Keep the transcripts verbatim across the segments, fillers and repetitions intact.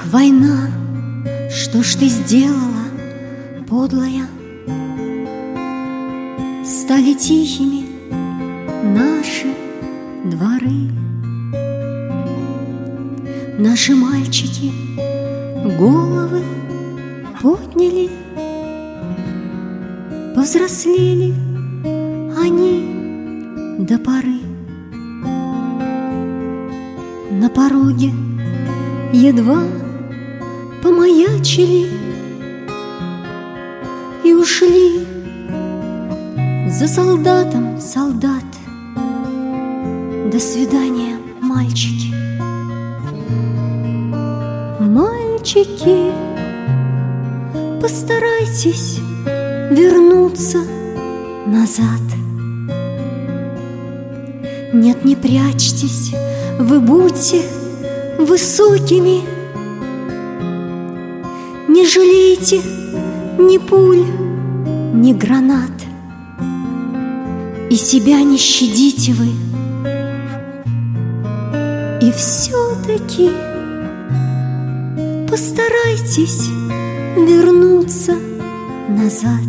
война, что ж ты сделала, подлая? Стали тихими наши дворы. Наши мальчики головы подняли, повзрослели они до поры. На пороге едва помаячили и ушли за солдатом солдат. До свидания, мальчики. Мальчики, постарайтесь вернуться назад. Нет, не прячьтесь, вы будьте высокими. Не жалейте ни пуль, ни гранат, и себя не щадите вы. И все-таки постарайтесь вернуться назад.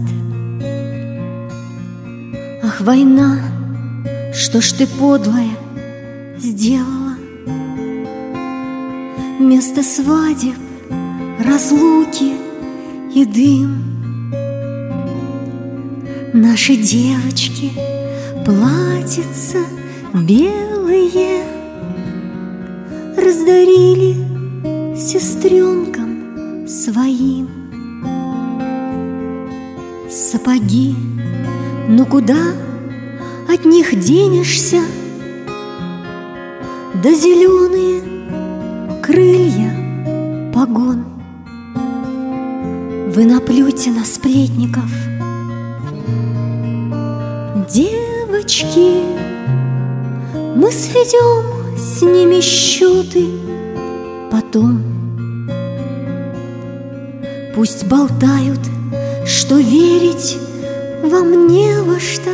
Ах, война, что ж ты, подлая, сделала? Вместо свадеб, разлуки и дым наши девочки платьица белые раздарили сестренкам своим. Сапоги, ну куда от них денешься? Да зеленые крылья погон. Вы наплюйте на сплетников. Девочки, мы сведем с ними счеты потом. Пусть болтают, что верить вам не во что,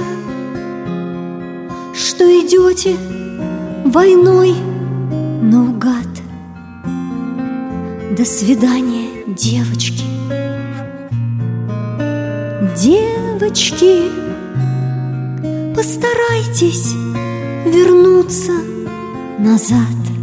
что идете войной наугад. До свидания, девочки. Девочки, постарайтесь вернуться назад.